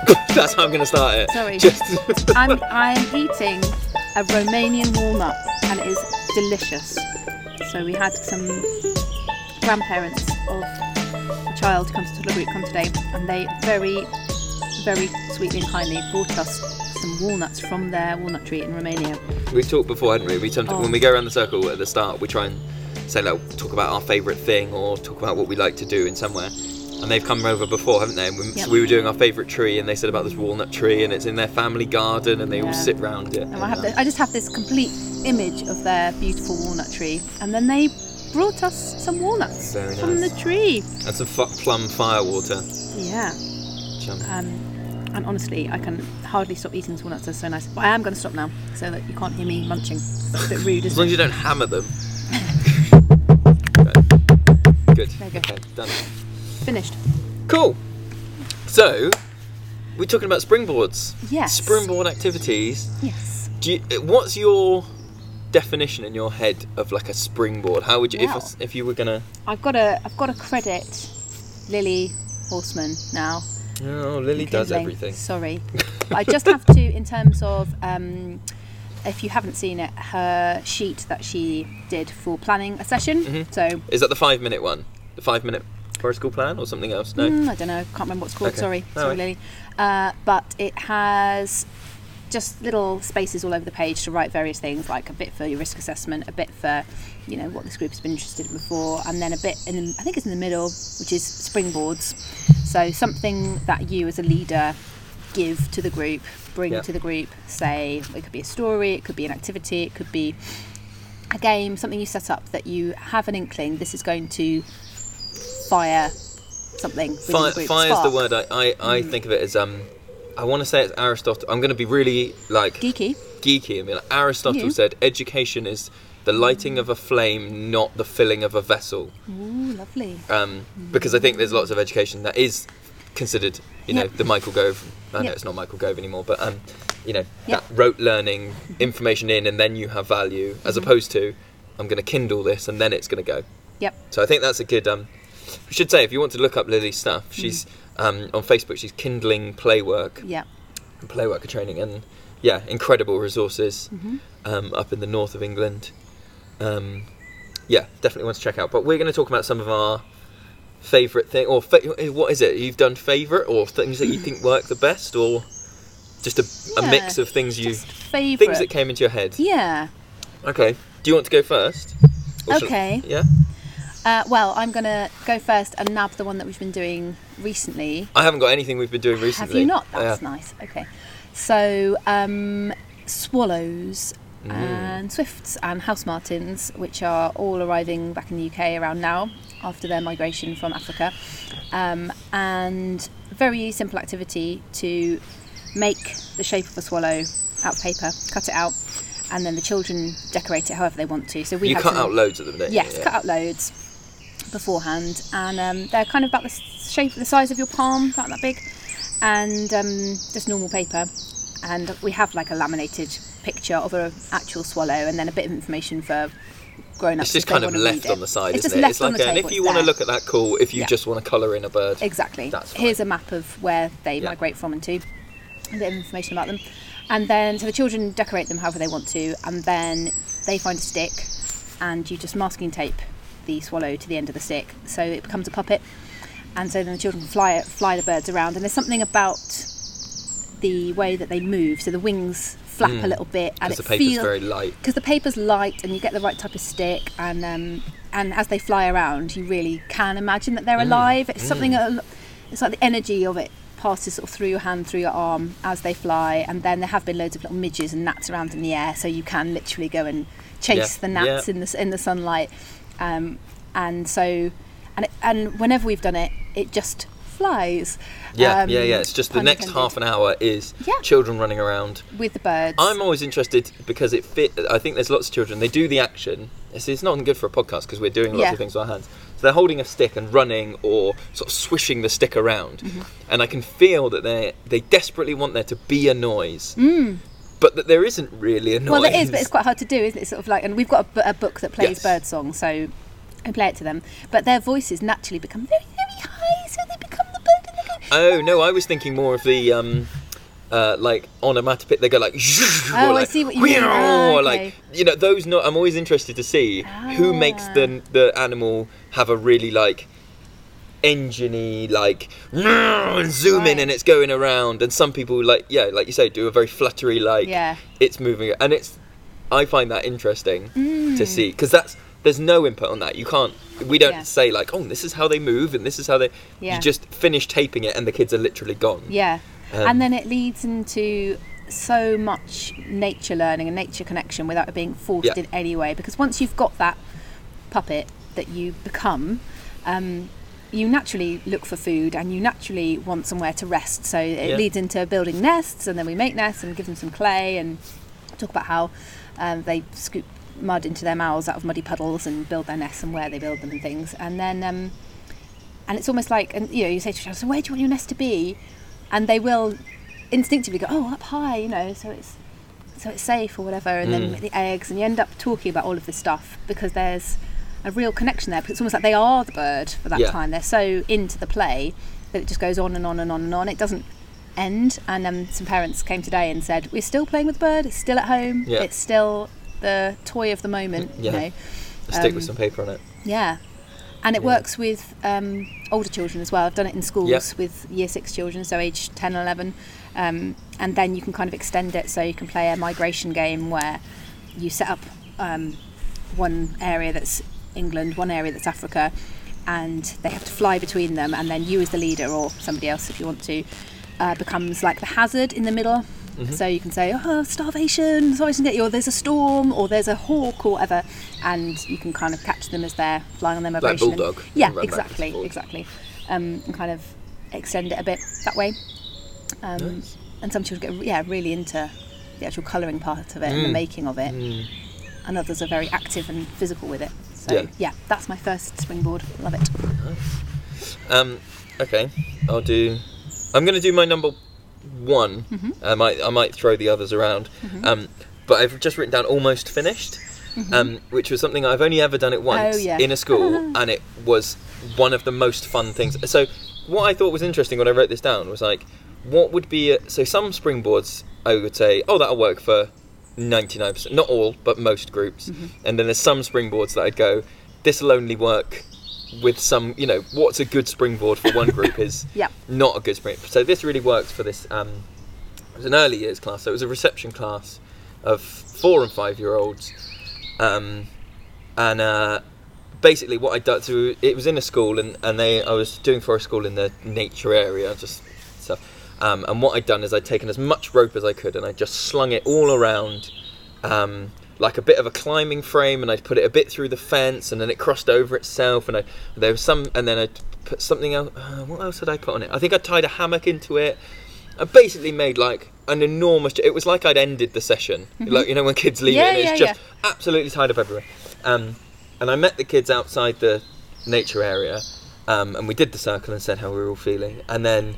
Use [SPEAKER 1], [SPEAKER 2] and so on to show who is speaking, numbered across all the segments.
[SPEAKER 1] That's how I'm going to start it.
[SPEAKER 2] Sorry.
[SPEAKER 1] Just
[SPEAKER 2] I'm eating a Romanian walnut, and it is delicious. So we had some grandparents of a child come today, and they very, very sweetly and kindly brought us some walnuts from their walnut tree in Romania.
[SPEAKER 1] We talked before, hadn't we? When we go around the circle at the start, we try and say, like, talk about our favourite thing or talk about what we like to do in somewhere. And they've come over before, haven't they?
[SPEAKER 2] Yep.
[SPEAKER 1] So we were doing our favourite tree, and they said about this walnut tree, and it's in their family garden, and they all sit round it.
[SPEAKER 2] And I just have this complete image of their beautiful walnut tree, and then they brought us some walnuts from the tree.
[SPEAKER 1] And some plum firewater.
[SPEAKER 2] Yeah. And honestly, I can hardly stop eating these walnuts. They're so nice. But I am going to stop now, so that you can't hear me munching. It's a bit rude,
[SPEAKER 1] As
[SPEAKER 2] isn't
[SPEAKER 1] long as
[SPEAKER 2] it?
[SPEAKER 1] you don't hammer them. Good.
[SPEAKER 2] There you go.
[SPEAKER 1] Okay, done.
[SPEAKER 2] Finished.
[SPEAKER 1] Cool. So, we're talking about springboards.
[SPEAKER 2] Yes.
[SPEAKER 1] Springboard activities.
[SPEAKER 2] Yes.
[SPEAKER 1] What's your definition in your head of like a springboard? How would you,
[SPEAKER 2] Wow.
[SPEAKER 1] if you were gonna?
[SPEAKER 2] I've got to credit Lily Horseman now.
[SPEAKER 1] Oh, Lily does
[SPEAKER 2] Kindling.
[SPEAKER 1] everything.
[SPEAKER 2] Sorry. But I just have to, in terms of, if you haven't seen it, her sheet that she did for planning a session.
[SPEAKER 1] Mm-hmm.
[SPEAKER 2] So
[SPEAKER 1] Is that the 5-minute one? The 5-minute forest school plan or something else? No.
[SPEAKER 2] I don't know. Can't remember what it's called.
[SPEAKER 1] Okay.
[SPEAKER 2] Sorry,
[SPEAKER 1] All right.
[SPEAKER 2] Lily. But it has just little spaces all over the page to write various things, like a bit for your risk assessment, a bit for, what this group has been interested in before, and then a bit I think it's in the middle, which is springboards. So something that you as a leader give to the group, bring to the group. Say it could be a story, it could be an activity, it could be a game, something you set up that you have an inkling this is going to fire something within the group.
[SPEAKER 1] Fire is the
[SPEAKER 2] Spark.
[SPEAKER 1] word I think of it as I want to say it's Aristotle. I'm going to be really
[SPEAKER 2] Geeky.
[SPEAKER 1] I mean, Aristotle said education is the lighting of a flame, not the filling of a vessel.
[SPEAKER 2] Ooh, lovely.
[SPEAKER 1] Because I think there's lots of education that is considered, the Michael Gove. I know
[SPEAKER 2] Yep.
[SPEAKER 1] it's not Michael Gove anymore, but
[SPEAKER 2] Yep.
[SPEAKER 1] that rote learning, information in, and then you have value, as opposed to I'm going to Kindle this and then it's going to go.
[SPEAKER 2] Yep.
[SPEAKER 1] So I think that's a good. We should say, if you want to look up Lily's stuff, she's on Facebook. She's Kindling Playwork.
[SPEAKER 2] Yeah.
[SPEAKER 1] Playworker training, and incredible resources up in the north of England. Definitely want to check out. But we're going to talk about some of our favourite thing, or what is it you've done favourite, or things that you think work the best, or just a mix of things
[SPEAKER 2] Favourite.
[SPEAKER 1] things that came into your head.
[SPEAKER 2] Yeah.
[SPEAKER 1] Okay. Do you want to go first?
[SPEAKER 2] Okay.
[SPEAKER 1] Yeah.
[SPEAKER 2] Well, I'm going to go first and nab the one that we've been doing recently.
[SPEAKER 1] I haven't got anything we've been doing recently.
[SPEAKER 2] Have you not? That's nice. Okay. So, swallows and swifts and house martins, which are all arriving back in the UK around now after their migration from Africa. And very simple activity to make the shape of a swallow out of paper, cut it out, and then the children decorate it however they want to. So we
[SPEAKER 1] cut out loads at the minute.
[SPEAKER 2] Yes, cut out loads beforehand, and they're kind of about the shape, the size of your palm, about that big, and just normal paper. And we have like a laminated picture of an actual swallow, and then a bit of information for grown-ups.
[SPEAKER 1] It's just kind of left on the side, isn't it?
[SPEAKER 2] Left
[SPEAKER 1] It's like,
[SPEAKER 2] on the table,
[SPEAKER 1] if you want to look at that, cool. If you just want to colour in a bird,
[SPEAKER 2] exactly.
[SPEAKER 1] That's fine.
[SPEAKER 2] Here's a map of where they migrate from and to, a bit of information about them, and then so the children decorate them however they want to, and then they find a stick, and you just masking tape the swallow to the end of the stick, so it becomes a puppet, and so then the children fly the birds around, and there's something about the way that they move, so the wings flap a little bit, and
[SPEAKER 1] because the paper's very light.
[SPEAKER 2] Because the paper's light, and you get the right type of stick, and as they fly around, you really can imagine that they're alive. It's something. It's like the energy of it passes sort of through your hand, through your arm as they fly, and then there have been loads of little midges and gnats around in the air, so you can literally go and chase the gnats in the sunlight, and whenever we've done it, it just flies.
[SPEAKER 1] It's just the next half an hour is children running around
[SPEAKER 2] with the birds.
[SPEAKER 1] I'm always interested because I think there's lots of children, they do the action. It's not good for a podcast because we're doing lots of things with our hands. So they're holding a stick and running, or sort of swishing the stick around, and I can feel that they desperately want there to be a noise. But that there isn't really a noise.
[SPEAKER 2] Well, there is, but it's quite hard to do, isn't it? Sort of like, and we've got a book that plays bird song, so I play it to them. But their voices naturally become very, very high, so they become the bird, and they go.
[SPEAKER 1] Oh no, I was thinking more of the like onomatopoeia. They go like,
[SPEAKER 2] oh, I see what you mean.
[SPEAKER 1] Or
[SPEAKER 2] okay.
[SPEAKER 1] like, you know, those. Not. I'm always interested to see who makes the animal have a really like engine-y, like and zoom in and it's going around. And some people like you say, do a very fluttery like it's moving, and I find that interesting to see, because there's no input on that. We don't say like, oh, this is how they move and this is how they. You just finish taping it and the kids are literally gone.
[SPEAKER 2] Yeah. And then it leads into so much nature learning and nature connection without it being forced in any way. Because once you've got that puppet that you become, you naturally look for food and you naturally want somewhere to rest. So it leads into building nests, and then we make nests and give them some clay and talk about how they scoop mud into their mouths out of muddy puddles and build their nests and where they build them and things. And then and it's almost like, and you know, you say to a child, so where do you want your nest to be? And they will instinctively go, oh, up high, you know, so it's safe or whatever. And then the eggs, and you end up talking about all of this stuff because there's a real connection there, because it's almost like they are the bird for that time. They're so into the play that it just goes on and on and on and on. It doesn't end. And some parents came today and said, we're still playing with the bird, it's still at home, it's still the toy of the moment, you know.
[SPEAKER 1] A stick with some paper on it.
[SPEAKER 2] Yeah. And it works with older children as well. I've done it in schools with year 6 children, so age 10 and 11. And then you can kind of extend it, so you can play a migration game where you set up one area that's England, one area that's Africa, and they have to fly between them, and then you as the leader, or somebody else if you want to, becomes like the hazard in the middle. So you can say, oh, starvation get you, or there's a storm, or there's a hawk, or whatever, and you can kind of catch them as they're flying on their migration.
[SPEAKER 1] Like bulldog.
[SPEAKER 2] Yeah, exactly. And kind of extend it a bit that way.
[SPEAKER 1] Nice.
[SPEAKER 2] And some children get really into the actual colouring part of it and the making of it, and others are very active and physical with it. So that's my first springboard. Love it.
[SPEAKER 1] Nice. Okay, I'm going to do my number 1. I might throw the others around, but I've just written down almost finished, which was something I've only ever done it once in a school, and it was one of the most fun things. So what I thought was interesting when I wrote this down was like, what would be so some springboards I would say, oh, that'll work for 99%, not all, but most groups, and then there's some springboards that I'd go, this will only work with some, you know, what's a good springboard for one group is not a good springboard. So this really works for this. It was an early years class, so it was a reception class of 4 and 5 year olds, and basically what I'd done, so it was in a school, and I was doing for a school in the nature area, just stuff. And what I'd done is I'd taken as much rope as I could, and I just slung it all around, like a bit of a climbing frame, and I'd put it a bit through the fence, and then it crossed over itself, and there was some, and then I'd put something else. What else had I put on it? I think I tied a hammock into it. I basically made like an enormous. It was like I'd ended the session, like, you know, when kids leave it, and it's just absolutely tied up everywhere. And I met the kids outside the nature area, and we did the circle and said how we were all feeling, and then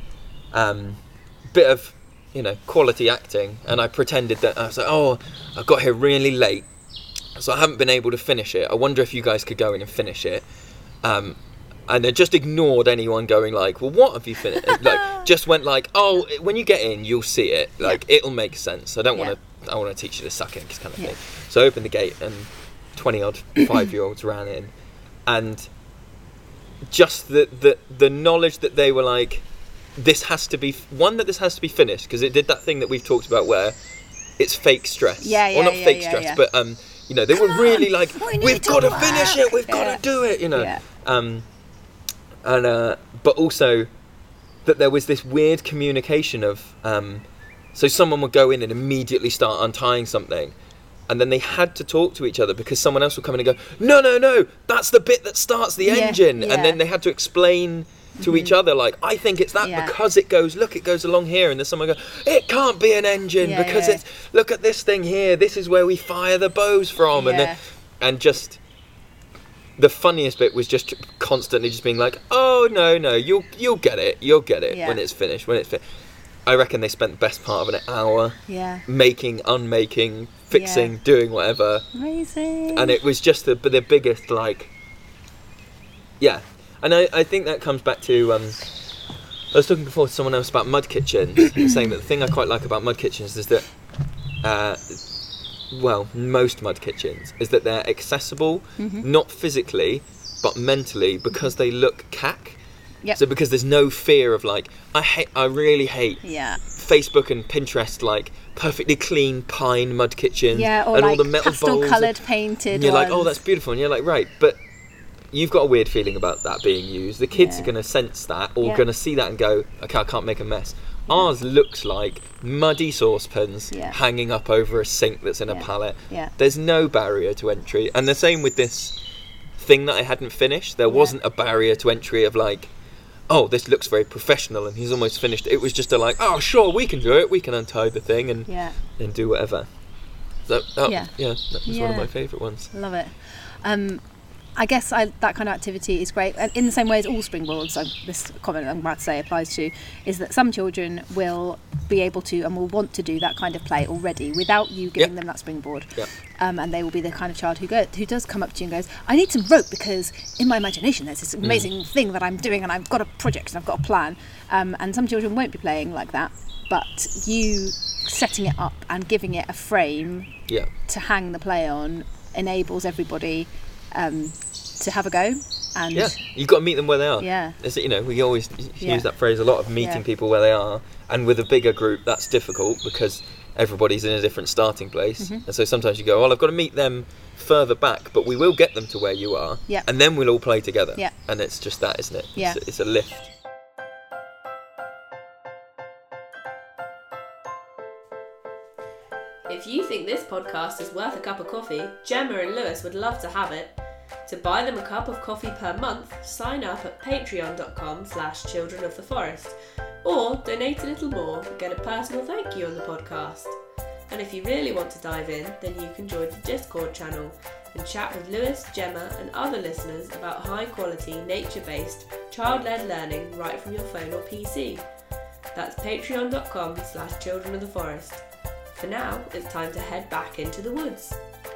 [SPEAKER 1] bit of, you know, quality acting, and I pretended that I was like, oh, I got here really late, so I haven't been able to finish it. I wonder if you guys could go in and finish it. And they just ignored anyone going like, well, what have you finished? Like, just went like, oh, when you get in, you'll see it. Like, it'll make sense. I want to teach you to suck in, kind of thing. So I opened the gate, and 20-odd 5-year-olds ran in, and just the knowledge that they were like, this has to be finished, because it did that thing that we've talked about where it's fake stress. Not fake stress, but you know, they were really like, we've got to finish it, we've got to do it, you know. But also that there was this weird communication of so someone would go in and immediately start untying something, and then they had to talk to each other because someone else would come in and go, no, that's the bit that starts the engine, and then they had to explain to each other, like, I think it's that because it goes along here, and there's someone go, it can't be an engine because it's, look at this thing here, this is where we fire the bows from, and just the funniest bit was just constantly just being like, oh no, you'll get it when it's finished. I reckon they spent the best part of an hour making, unmaking, fixing, doing whatever.
[SPEAKER 2] Amazing.
[SPEAKER 1] And it was just the biggest, like, and I think that comes back to I was talking before to someone else about mud kitchens, and saying that the thing I quite like about mud kitchens is that, most mud kitchens, is that they're accessible, not physically, but mentally, because they look cack.
[SPEAKER 2] Yep.
[SPEAKER 1] So because there's no fear of like, I really hate Facebook and Pinterest, like perfectly clean pine mud kitchens,
[SPEAKER 2] or
[SPEAKER 1] and
[SPEAKER 2] like
[SPEAKER 1] all the metal bowls,
[SPEAKER 2] coloured painted.
[SPEAKER 1] And you're like, oh, that's beautiful, and you're like, right, but you've got a weird feeling about that being used. The kids are going to sense that, or going to see that and go, okay, I can't make a mess. Ours looks like muddy saucepans hanging up over a sink that's in a pallet. There's no barrier to entry, and the same with this thing that I hadn't finished. There wasn't a barrier to entry of like, oh, this looks very professional and he's almost finished. It was just oh, sure, we can do it. We can untie the thing and do whatever. So, that was one of my favourite ones.
[SPEAKER 2] Love it. I guess that kind of activity is great. And in the same way as all springboards, this comment I'm about to say applies to, is that some children will be able to and will want to do that kind of play already without you giving them that springboard. And they will be the kind of child who does come up to you and goes, I need some rope because in my imagination there's this amazing thing that I'm doing and I've got a project and I've got a plan. And some children won't be playing like that, but you setting it up and giving it a frame to hang the play on enables everybody to have a go. And
[SPEAKER 1] you've got to meet them where they are. We always use that phrase a lot, of meeting people where they are, and with a bigger group that's difficult because everybody's in a different starting place, and so sometimes you go, well, I've got to meet them further back, but we will get them to where you are, and then we'll all play together, and it's just that, isn't it? It's a lift.
[SPEAKER 3] If you think this podcast is worth a cup of coffee, Gemma and Lewis would love to have it. To buy them a cup of coffee per month, sign up at patreon.com/Children of the Forest, or donate a little more and get a personal thank you on the podcast. And if you really want to dive in, then you can join the Discord channel and chat with Lewis, Gemma and other listeners about high quality, nature-based, child-led learning right from your phone or PC. That's patreon.com/Children of the Forest. For now, it's time to head back into the woods.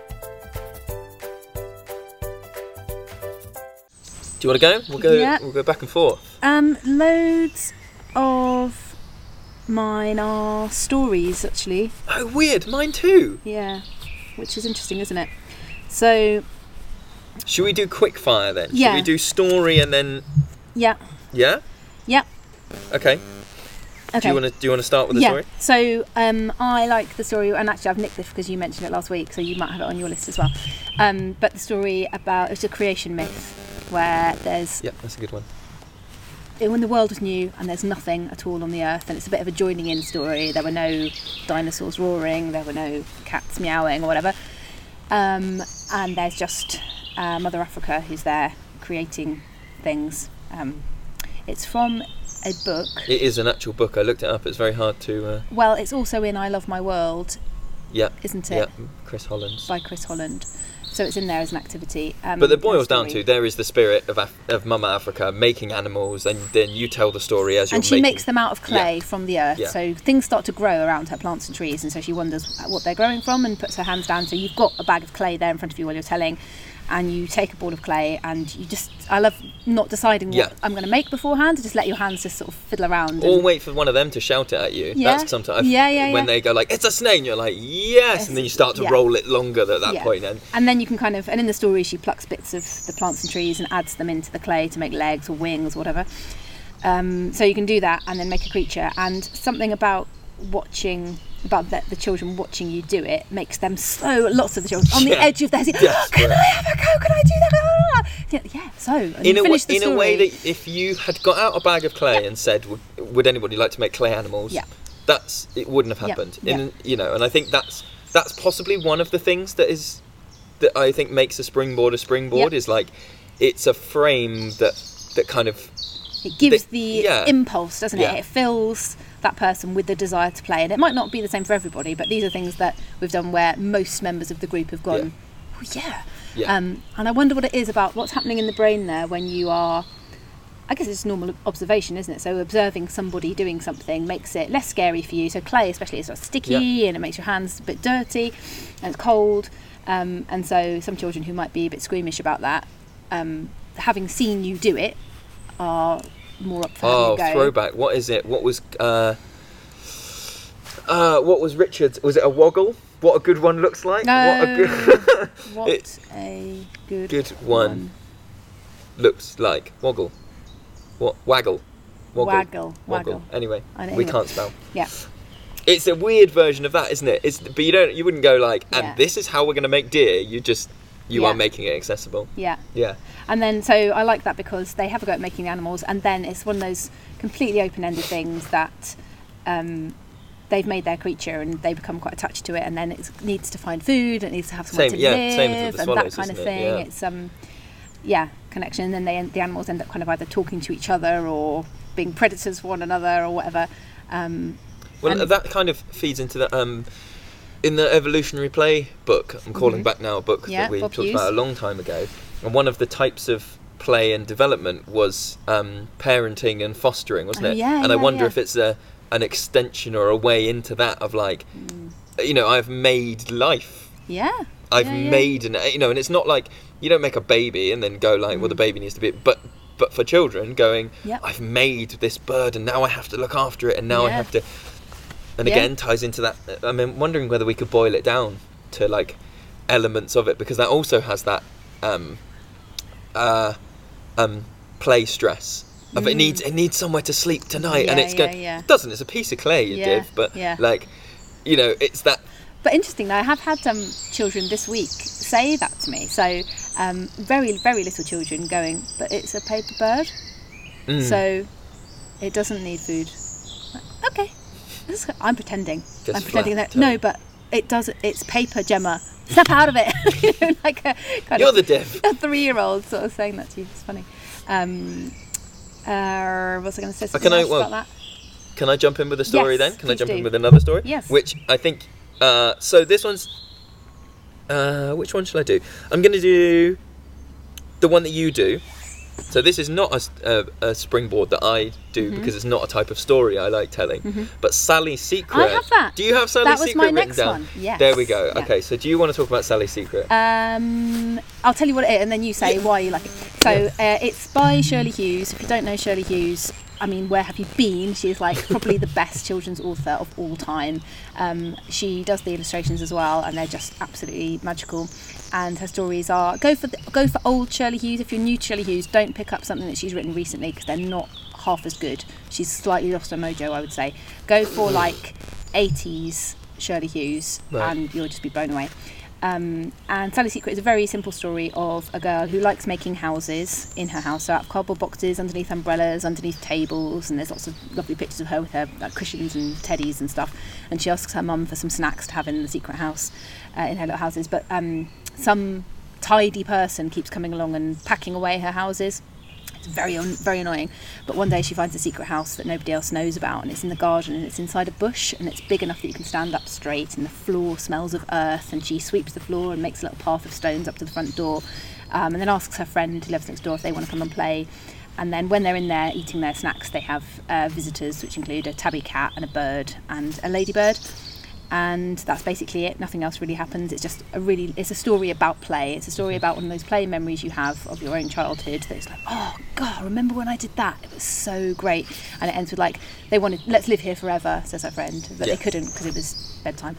[SPEAKER 1] Do you want to go? We'll go back and forth.
[SPEAKER 2] Loads of mine are stories, actually.
[SPEAKER 1] Oh, weird. Mine too.
[SPEAKER 2] Yeah, which is interesting, isn't it? So,
[SPEAKER 1] should we do quick fire then? Should we do story and then? Yeah. Yeah. Okay. Do you want to start with the story?
[SPEAKER 2] So I like the story, and actually I've nicked this because you mentioned it last week, so you might have it on your list as well. But the story it's a creation myth where there's
[SPEAKER 1] that's a good one.
[SPEAKER 2] When the world was new and there's nothing at all on the earth, and it's a bit of a joining in story. There were no dinosaurs roaring, there were no cats meowing or whatever, and there's just Mother Africa who's there creating things. It's from a book.
[SPEAKER 1] It is an actual book. I looked it up. It's very hard to.
[SPEAKER 2] Well, it's also in I Love My World.
[SPEAKER 1] Yeah.
[SPEAKER 2] Isn't it?
[SPEAKER 1] Yeah. Chris Holland.
[SPEAKER 2] By Chris Holland. So it's in there as an activity.
[SPEAKER 1] But it boils down to there is the spirit of Mama Africa making animals, and then you tell the story as you're making.
[SPEAKER 2] And she makes them out of clay from the earth. Yeah. So things start to grow around her plants and trees, and so she wonders what they're growing from and puts her hands down. So you've got a bag of clay there in front of you while you're telling. And you take a ball of clay and I love not deciding what I'm going to make beforehand, just let your hands just sort of fiddle around.
[SPEAKER 1] Or wait for one of them to shout it at you. Yeah. That's sometimes when they go like, it's a snake, and you're like, yes, and then you start to roll it longer at that point.
[SPEAKER 2] And then you can and in the story she plucks bits of the plants and trees and adds them into the clay to make legs or wings or whatever. So you can do that and then make a creature. And something about the children watching you do it makes them lots of the children on the edge of their seat. Can I have a go? Can I do that?
[SPEAKER 1] In a way that if you had got out a bag of clay and said, would anybody like to make clay animals? It wouldn't have happened. And I think that's possibly one of the things that I think makes a springboard is like it's a frame that kind of
[SPEAKER 2] it gives the impulse, doesn't it? It fills that person with the desire to play, and it might not be the same for everybody, but these are things that we've done where most members of the group have gone, and I wonder what it is about what's happening in the brain there when you are, I guess it's normal observation, isn't it? So observing somebody doing something makes it less scary for you. So clay especially is sort of sticky and it makes your hands a bit dirty and it's cold, and so some children who might be a bit squeamish about that, having seen you do it, are more up for having a go.
[SPEAKER 1] Throwback. What is it? What was Richard's? Was it a woggle? What a good one looks like.
[SPEAKER 2] No. What a good one
[SPEAKER 1] looks like. Woggle. What? Waggle.
[SPEAKER 2] Waggle.
[SPEAKER 1] Anyway, we can't spell.
[SPEAKER 2] Yeah.
[SPEAKER 1] It's a weird version of that, isn't it? But you wouldn't go like, and this is how we're going to make deer. You are making it accessible.
[SPEAKER 2] Yeah.
[SPEAKER 1] Yeah.
[SPEAKER 2] And then, so I like that because they have a go at making the animals, and then it's one of those completely open-ended things that they've made their creature and they become quite attached to it, and then it needs to find food, it needs to have somewhere to live,
[SPEAKER 1] same as with the swallows,
[SPEAKER 2] and that kind of thing.
[SPEAKER 1] Yeah.
[SPEAKER 2] It's connection. And then the animals end up kind of either talking to each other or being predators for one another or whatever.
[SPEAKER 1] That kind of feeds into the in the evolutionary play book. I'm calling back now a book that we talked about a long time ago. And one of the types of play and development was parenting and fostering, wasn't it?
[SPEAKER 2] Yeah,
[SPEAKER 1] and I wonder if it's an extension or a way into that of like, I've made life.
[SPEAKER 2] Yeah.
[SPEAKER 1] I've made and it's not like you don't make a baby and then go like, well, the baby needs to be, but for children going, I've made this bird and now I have to look after it and now I have to. And again, ties into that. I mean, wondering whether we could boil it down to like elements of it, because that also has that play stress of it needs somewhere to sleep tonight, and it doesn't. It's a piece of clay, but like, it's that.
[SPEAKER 2] But interestingly, I have had children this week say that to me. So very, very little children going, but it's a paper bird, so it doesn't need food. Okay. I'm pretending. No, but it does. It's paper, Gemma. Step out of it. Like
[SPEAKER 1] You're the div.
[SPEAKER 2] A 3-year-old sort of saying that to you. It's funny. Was I going to say something else about that?
[SPEAKER 1] Can I jump in with a story then? Can I jump
[SPEAKER 2] do.
[SPEAKER 1] in with another story?
[SPEAKER 2] Yes.
[SPEAKER 1] Which I think. So this one's. Which one should I do? I'm going to do the one that you do. So this is not a springboard that I do because it's not a type of story I like telling. But Sally's Secret.
[SPEAKER 2] I have that.
[SPEAKER 1] Do you have Sally's Secret written down?
[SPEAKER 2] That was my next one. Yes.
[SPEAKER 1] There we go.
[SPEAKER 2] Yeah.
[SPEAKER 1] Okay, so do you want to talk about Sally's Secret?
[SPEAKER 2] I'll tell you what it is, and then you say why you like it. So it's by Shirley Hughes. If you don't know Shirley Hughes, I mean, where have you been? She's like probably the best children's author of all time. She does the illustrations as well, and they're just absolutely magical. And her stories are go for old Shirley Hughes. If you're new to Shirley Hughes, don't pick up something that she's written recently because they're not half as good. She's slightly lost her mojo, I would say. Go for like 80s Shirley Hughes, and you'll just be blown away. And Sally's Secret is a very simple story of a girl who likes making houses in her house, so out of cardboard boxes, underneath umbrellas, underneath tables, and there's lots of lovely pictures of her with her cushions and teddies and stuff. And she asks her mum for some snacks to have in the secret house, in her little houses. But some tidy person keeps coming along and packing away her houses. It's very annoying. But one day she finds a secret house that nobody else knows about, and it's in the garden, and it's inside a bush, and it's big enough that you can stand up straight, and the floor smells of earth, and she sweeps the floor and makes a little path of stones up to the front door, and then asks her friend who lives next door if they want to come and play. And then when they're in there eating their snacks, they have visitors, which include a tabby cat and a bird and a ladybird. And that's basically it. Nothing else really happens. It's just it's a story about play. It's a story about one of those play memories you have of your own childhood that's like, oh God, remember when I did that? It was so great. And it ends with like, they wanted, let's live here forever, says her friend, but they couldn't because it was bedtime.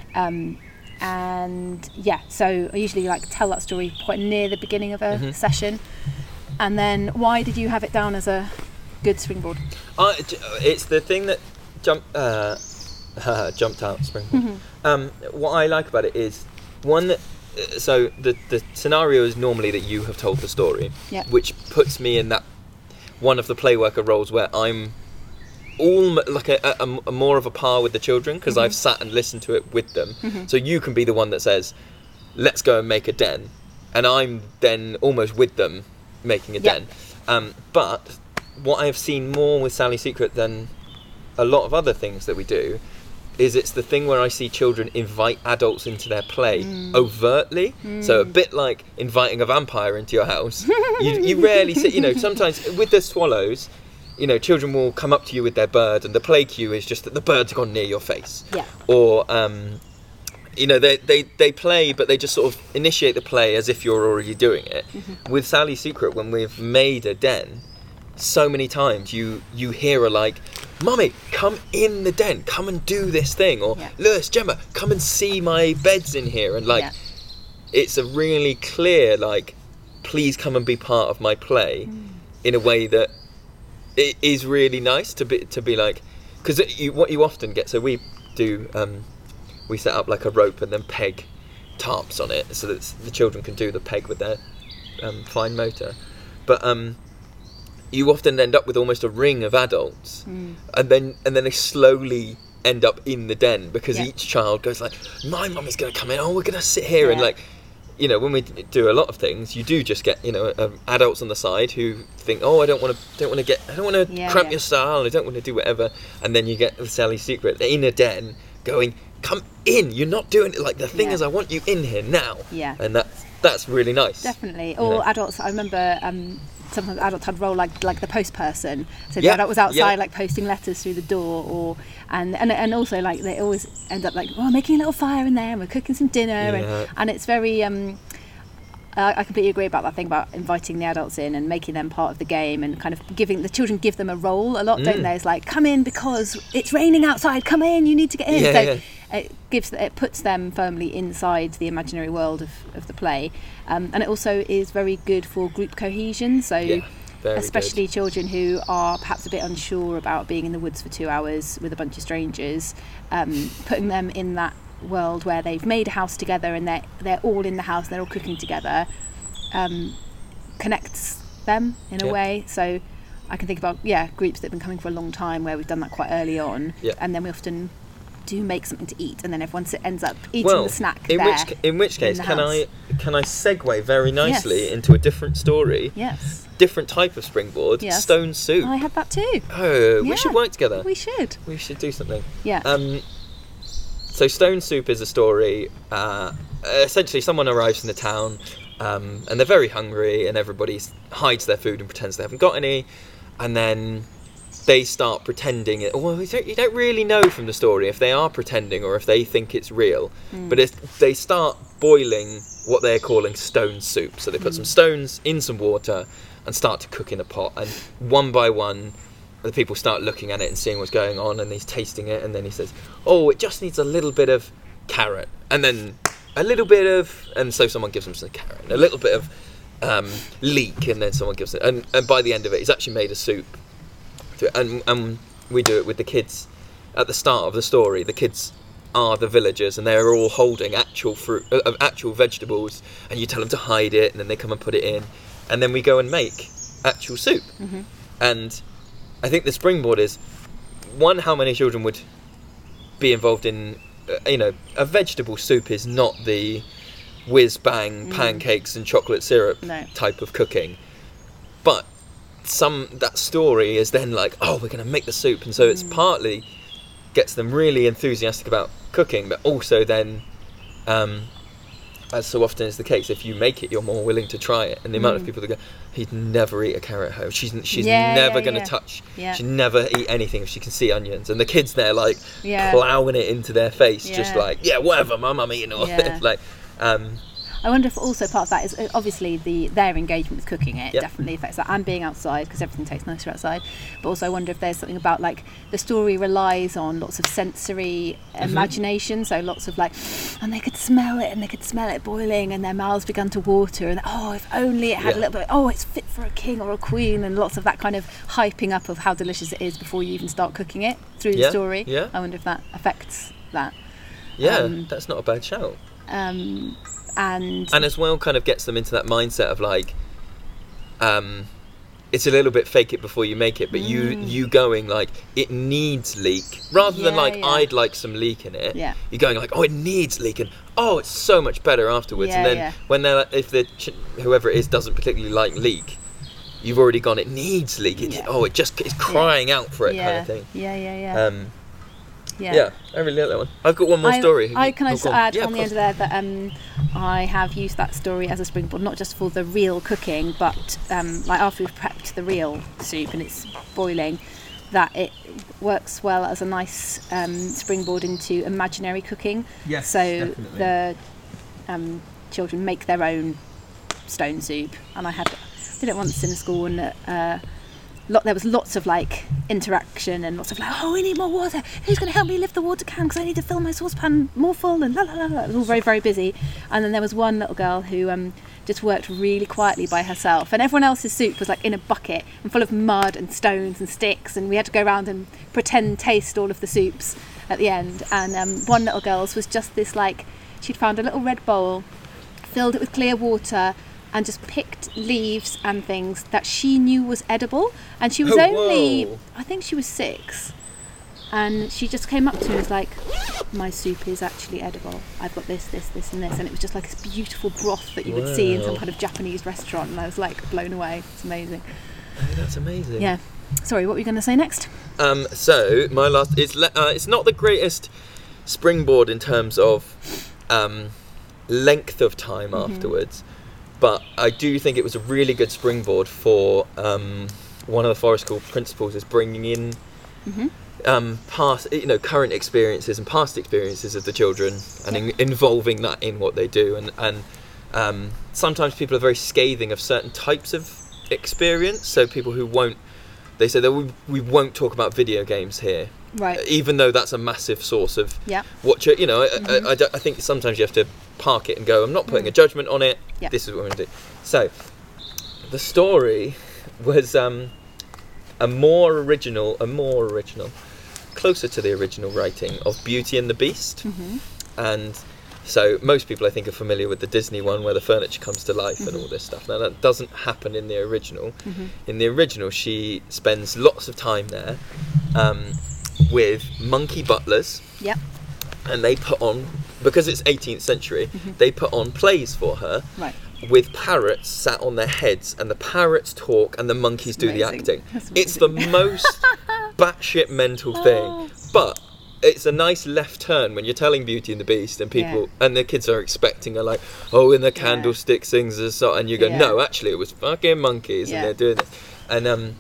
[SPEAKER 2] So I usually like tell that story quite near the beginning of a session. And then why did you have it down as a good springboard?
[SPEAKER 1] It's the thing that jumped out springboard. What I like about it is one that so the scenario is normally that you have told the story, which puts me in that one of the play worker roles where I'm all like a more of a par with the children because I've sat and listened to it with them. So you can be the one that says, let's go and make a den, and I'm then almost with them making a den. But what I have seen more with Sally's Secret than a lot of other things that we do is it's the thing where I see children invite adults into their play overtly. So a bit like inviting a vampire into your house. You rarely see, sometimes with the swallows, children will come up to you with their bird and the play cue is just that the bird's gone near your face. Or, they play, but they just sort of initiate the play as if you're already doing it. With Sally's Secret, when we've made a den, so many times you hear her like, "Mummy, come in the den, come and do this thing," or "Lewis, Gemma, come and see my beds in here," and like it's a really clear like, please come and be part of my play in a way that it is really nice to be like, because what you often get, so we do we set up like a rope and then peg tarps on it so that the children can do the peg with their fine motor, but you often end up with almost a ring of adults, and then they slowly end up in the den because each child goes like, "My mummy's going to come in, oh, we're going to sit here," and like, you know, when we do a lot of things, you do just get, you know, adults on the side who think, "Oh, I don't want to cramp your style, I don't want to do whatever," and then you get the Sally Secret in a den going, "Come in, you're not doing it, like the thing is I want you in here now," and that's really nice.
[SPEAKER 2] Definitely. Or adults, I remember sometimes adults had role like the post person, so the adult was outside like posting letters through the door, or and also like they always end up like, "Oh, making a little fire in there and we're cooking some dinner," and it's very I completely agree about that thing about inviting the adults in and making them part of the game, and kind of giving the children them a role a lot, don't they? It's like, "Come in because it's raining outside, come in, you need to get in." It puts them firmly inside the imaginary world of the play, and it also is very good for group cohesion, so especially good. Children who are perhaps a bit unsure about being in the woods for 2 hours with a bunch of strangers, putting them in that world where they've made a house together and they're all in the house, they're all cooking together, connects them in a way. So I can think about groups that have been coming for a long time where we've done that quite early on, and then we often do make something to eat, and then everyone ends up eating the snack
[SPEAKER 1] in which case can I segue very nicely into a different story, different type of springboard, stone soup.
[SPEAKER 2] I had that too.
[SPEAKER 1] We should work together.
[SPEAKER 2] We should
[SPEAKER 1] do something. So stone soup is a story, essentially someone arrives in the town, and they're very hungry, and everybody hides their food and pretends they haven't got any, and then they start pretending it. Well, you don't really know from the story if they are pretending or if they think it's real, but they start boiling what they're calling stone soup. So they put some stones in some water and start to cook in a pot, and one by one the people start looking at it and seeing what's going on, and he's tasting it, and then he says, "Oh, it just needs a little bit of carrot," and then a little bit of, and so someone gives him some carrot, and a little bit of leek, and then someone gives it, and by the end of it he's actually made a soup. And we do it with the kids at the start of the story. The kids are the villagers, and they're all holding actual fruit, actual vegetables, and you tell them to hide it, and then they come and put it in, and then we go and make actual soup. And I think the springboard is, one, how many children would be involved in, a vegetable soup is not the whiz bang pancakes and chocolate syrup type of cooking, but that story is then like, "Oh, we're going to make the soup," and so it's partly gets them really enthusiastic about cooking, but also then, as so often is the case, if you make it, you're more willing to try it, and the amount of people that go, "He'd never eat a carrot at home. She's never going to touch. She'd never eat anything if she can see onions," and the kids there like ploughing it into their face, just like, whatever, Mum, I'm eating all this. Like,
[SPEAKER 2] I wonder if also part of that is obviously their engagement with cooking it definitely affects that, and being outside, because everything tastes nicer outside. But also I wonder if there's something about like the story relies on lots of sensory imagination, so lots of like, and they could smell it boiling, and their mouths began to water, and if only it had a little bit, it's fit for a king or a queen, and lots of that kind of hyping up of how delicious it is before you even start cooking it through the story. I wonder if that affects that.
[SPEAKER 1] That's not a bad shout. And as well kind of gets them into that mindset of like, it's a little bit fake it before you make it, but you going like, it needs leek, rather than like, I'd like some leek in it. You're going like, it needs leek, and it's so much better afterwards. And then when they're like, if whoever it is doesn't particularly like leek, you've already gone, it needs leek. It just is crying out for it, kind of thing. I really like that one. I've got one more story.
[SPEAKER 2] I can also add on the end of there that I have used that story as a springboard, not just for the real cooking, but like after we've prepped the real soup and it's boiling, that it works well as a nice springboard into imaginary cooking. So definitely. The children make their own stone soup, and I did it once in a school, and there was lots of like interaction and lots of like, oh, we need more water. Who's going to help me lift the water can because I need to fill my saucepan more full, and la la la. It was all very, very busy. And then there was one little girl who just worked really quietly by herself, and everyone else's soup was like in a bucket and full of mud and stones and sticks, and we had to go around and pretend taste all of the soups at the end. And one little girl's was just this like, she'd found a little red bowl, filled it with clear water, and just picked leaves and things that she knew was edible. And she was only, I think she was 6. And she just came up to me and was like, my soup is actually edible. I've got this, this, this and this. And it was just like this beautiful broth that you would see in some kind of Japanese restaurant. And I was like blown away. It's amazing.
[SPEAKER 1] Oh, that's amazing.
[SPEAKER 2] Yeah. Sorry, what were you going to say next?
[SPEAKER 1] So my last, it's not the greatest springboard in terms of length of time afterwards. But I do think it was a really good springboard for one of the Forest School principals is bringing in past, current experiences and past experiences of the children and involving that in what they do. And sometimes people are very scathing of certain types of experience. So people who won't, they say that we won't talk about video games here.
[SPEAKER 2] Right.
[SPEAKER 1] Even though that's a massive source of what I think sometimes you have to park it and go, I'm not putting a judgment on it. This is what we're going to do. So the story was a more original, closer to the original writing of Beauty and the Beast. And so most people I think are familiar with the Disney one where the furniture comes to life and all this stuff. Now that doesn't happen in the original. In the original she spends lots of time there with monkey butlers. And they put on, because it's 18th century, they put on plays for her with parrots sat on their heads, and the parrots talk and the monkeys do the acting. It's the most batshit mental thing, but it's a nice left turn when you're telling Beauty and the Beast and people and the kids are expecting her like, oh, and the candlestick sings a song, and you go, no, actually it was fucking monkeys and they're doing it. And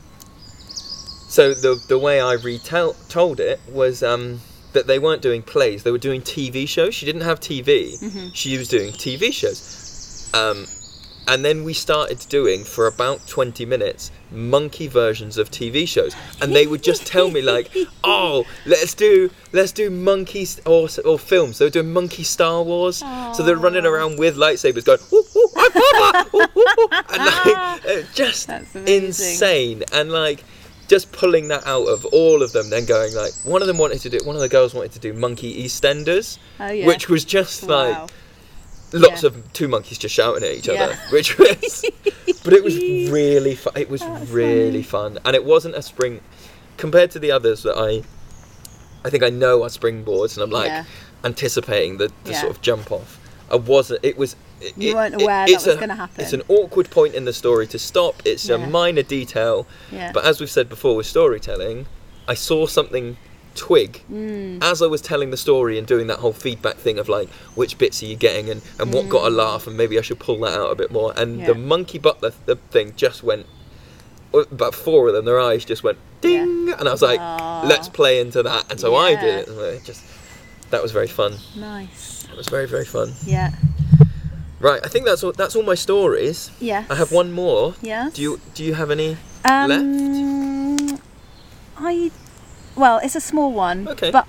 [SPEAKER 1] so the way I told it was that they weren't doing plays, they were doing TV shows. She didn't have TV, she was doing TV shows. And then we started doing, for about 20 minutes, monkey versions of TV shows. And they would just tell me like, oh, let's do monkeys or films. They were doing monkey Star Wars. Aww. So they're running around with lightsabers going, ooh, ooh, I'm Papa! Ooh, ooh, ooh. And like, just insane. And like, just pulling that out of all of them, then going like, one of the girls wanted to do monkey EastEnders, which was just like, lots of two monkeys just shouting at each other, which was, but it was really fun. It was really fun, and it wasn't a spring compared to the others that I think I know are springboards, and I'm like anticipating the sort of jump off. I wasn't. It was.
[SPEAKER 2] You weren't aware that was going to happen.
[SPEAKER 1] It's an awkward point in the story to stop. It's a minor detail, but as we've said before with storytelling, I saw something twig as I was telling the story and doing that whole feedback thing of like, which bits are you getting and what got a laugh, and maybe I should pull that out a bit more. And the monkey butler thing just went, about 4 of them, their eyes just went ding, and I was like, let's play into that. And so I did it, and that was very fun.
[SPEAKER 2] Nice.
[SPEAKER 1] It was very, very fun.
[SPEAKER 2] Right,
[SPEAKER 1] I think that's all my stories. I have one more. Do you have any left?
[SPEAKER 2] Well, it's a small one, but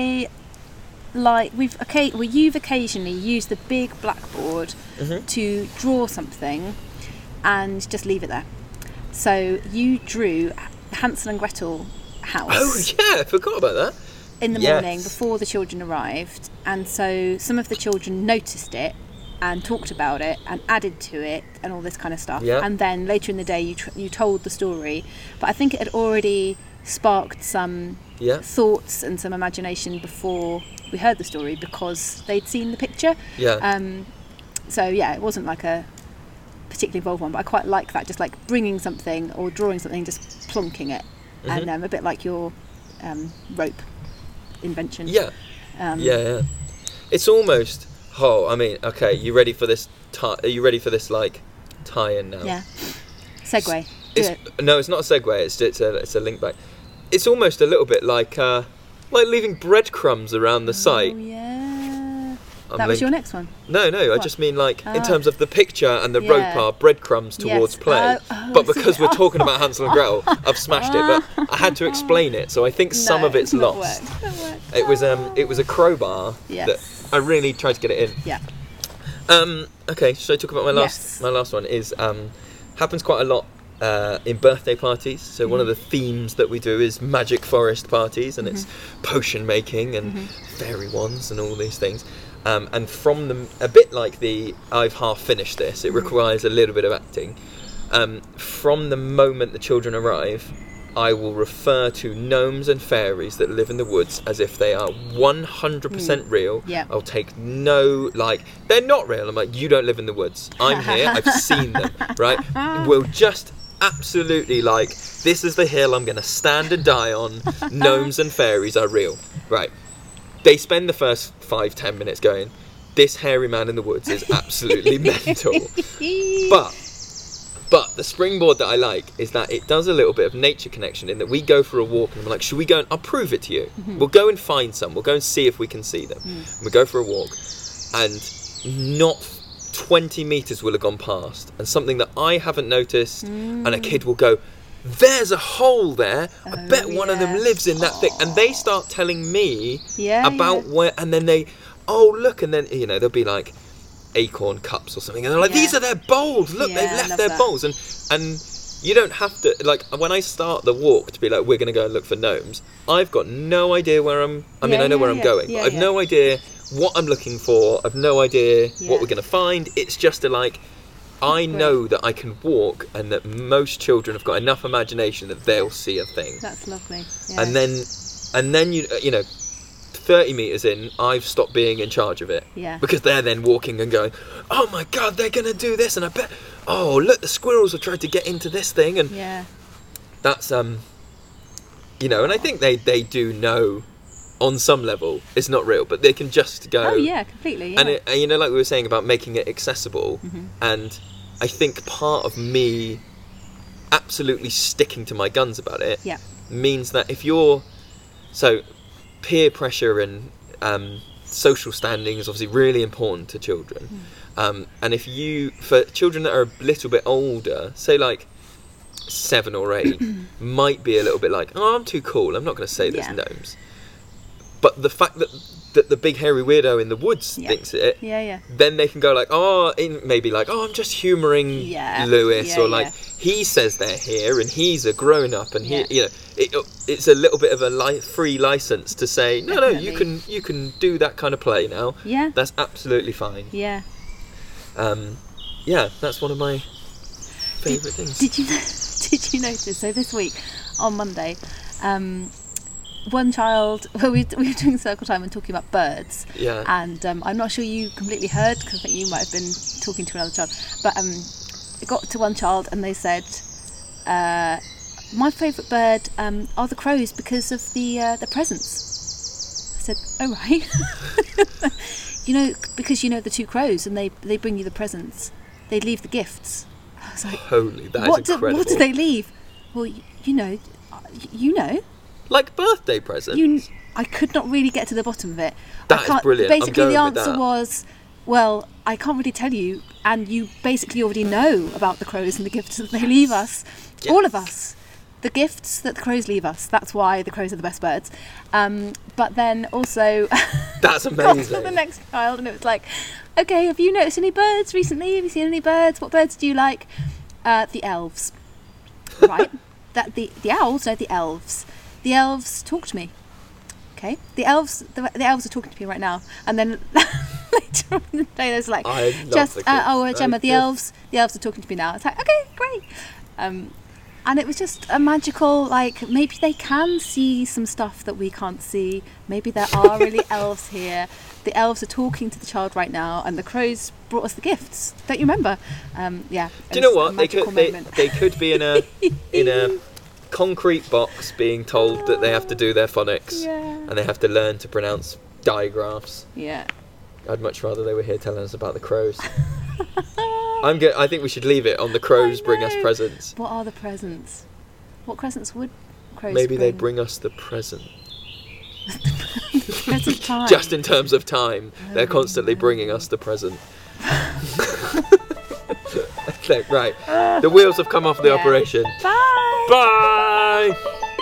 [SPEAKER 2] you've occasionally used the big blackboard to draw something and just leave it there. So you drew the Hansel and Gretel house.
[SPEAKER 1] Oh yeah, I forgot about that.
[SPEAKER 2] In the morning before the children arrived, and so some of the children noticed it and talked about it and added to it and all this kind of stuff. And then later in the day you told the story, but I think it had already sparked some thoughts and some imagination before we heard the story because they'd seen the picture. So it wasn't like a particularly involved one, but I quite like that, just like bringing something or drawing something, just plonking it, and a bit like your rope invention.
[SPEAKER 1] It's almost you ready for this are you ready for this like tie-in now?
[SPEAKER 2] Segue.
[SPEAKER 1] No, it's not a segue, it's a link back. It's almost a little bit like leaving breadcrumbs around the site.
[SPEAKER 2] That was your next one?
[SPEAKER 1] No, I just mean like in terms of the picture and the rope are breadcrumbs towards play. But because we're talking about Hansel and Gretel, I've smashed it. But I had to explain it, so I think some of it's lost. It was a crowbar that I really tried to get it in.
[SPEAKER 2] Yeah.
[SPEAKER 1] Okay, should I talk about my last? My last one is happens quite a lot in birthday parties. So one of the themes that we do is magic forest parties, and it's potion making and fairy wands and all these things. And from them, a bit like I've half finished this, it requires a little bit of acting. From the moment the children arrive, I will refer to gnomes and fairies that live in the woods as if they are 100% real.
[SPEAKER 2] Yeah.
[SPEAKER 1] I'll take they're not real. I'm like, you don't live in the woods. I'm here, I've seen them, right? We'll just absolutely this is the hill I'm going to stand and die on. Gnomes and fairies are real, right? They spend the first 5-10 minutes going, this hairy man in the woods is absolutely mental. But the springboard that I like is that it does a little bit of nature connection in that we go for a walk and I'm like, should we go and I'll prove it to you. We'll go and find some. We'll go and see if we can see them. We go for a walk and not 20 metres will have gone past and something that I haven't noticed and a kid will go, there's a hole there. I bet one of them lives in that thing. And they start telling me about where, and then they, look, and then, they'll be like acorn cups or something. And they're like, these are their bowls. Look, they've left their bowls. And you don't have to, when I start the walk to be like, we're going to go and look for gnomes, I've got no idea where I know where I'm going. But I've no idea what I'm looking for. I've no idea what we're going to find. It's just I know that I can walk and that most children have got enough imagination that they'll see a thing.
[SPEAKER 2] That's lovely. Yeah.
[SPEAKER 1] And then you 30 metres in, I've stopped being in charge of it.
[SPEAKER 2] Yeah.
[SPEAKER 1] Because they're then walking and going, oh my God, they're going to do this. And I bet, look, the squirrels have tried to get into this thing. And that's, and I think they do know on some level it's not real, but they can just go.
[SPEAKER 2] Oh yeah, completely. Yeah.
[SPEAKER 1] And like we were saying about making it accessible, and I think part of me absolutely sticking to my guns about it means that if you're peer pressure and social standing is obviously really important to children, and if for children that are a little bit older, say 7 or 8, might be a little bit like, I'm too cool, I'm not going to say there's gnomes. But the fact that the big hairy weirdo in the woods thinks it, then they can go I'm just humouring Lewis, or he says they're here and he's a grown up and it's a little bit of a free license to say no, you can do that kind of play now. Yeah, that's absolutely fine.
[SPEAKER 2] Yeah.
[SPEAKER 1] That's one of my favourite things.
[SPEAKER 2] Did you notice? So this week on Monday, one child, we were doing circle time and talking about birds, and I'm not sure you completely heard because I think you might have been talking to another child, but it got to one child and they said, my favourite bird are the crows because of the presents. I said, oh right. because the 2 crows and they bring you the presents, they leave the gifts. I was like,
[SPEAKER 1] holy, that is incredible.
[SPEAKER 2] What do they leave? Well, you know.
[SPEAKER 1] Like birthday presents?
[SPEAKER 2] I could not really get to the bottom of it.
[SPEAKER 1] That is brilliant.
[SPEAKER 2] Basically, the answer was, well, I can't really tell you, and you basically already know about the crows and the gifts that they leave us. Yes. All of us. The gifts that the crows leave us. That's why the crows are the best birds. But then also...
[SPEAKER 1] That's amazing.
[SPEAKER 2] Got to the next child, and it was like, okay, have you noticed any birds recently? Have you seen any birds? What birds do you like? The elves. Right? The owls, no, the elves. The elves talk to me. Okay, the elves are talking to me right now. And then later on in the day, there's Gemma, the elves are talking to me now. It's like, okay, great. And it was just a magical, maybe they can see some stuff that we can't see. Maybe there are really elves here. The elves are talking to the child right now, and the crows brought us the gifts. Don't you remember? Do
[SPEAKER 1] you know what? They could be in a concrete box being told that they have to do their phonics and they have to learn to pronounce digraphs.
[SPEAKER 2] Yeah.
[SPEAKER 1] I'd much rather they were here telling us about the crows. I think we should leave it on the crows bring us presents.
[SPEAKER 2] What are the presents? What presents would crows
[SPEAKER 1] Maybe
[SPEAKER 2] bring?
[SPEAKER 1] they bring us the present.
[SPEAKER 2] units of time.
[SPEAKER 1] Just in terms of time, they're constantly bringing us the present. Okay, right. The wheels have come off the operation.
[SPEAKER 2] Bye.
[SPEAKER 1] Bye.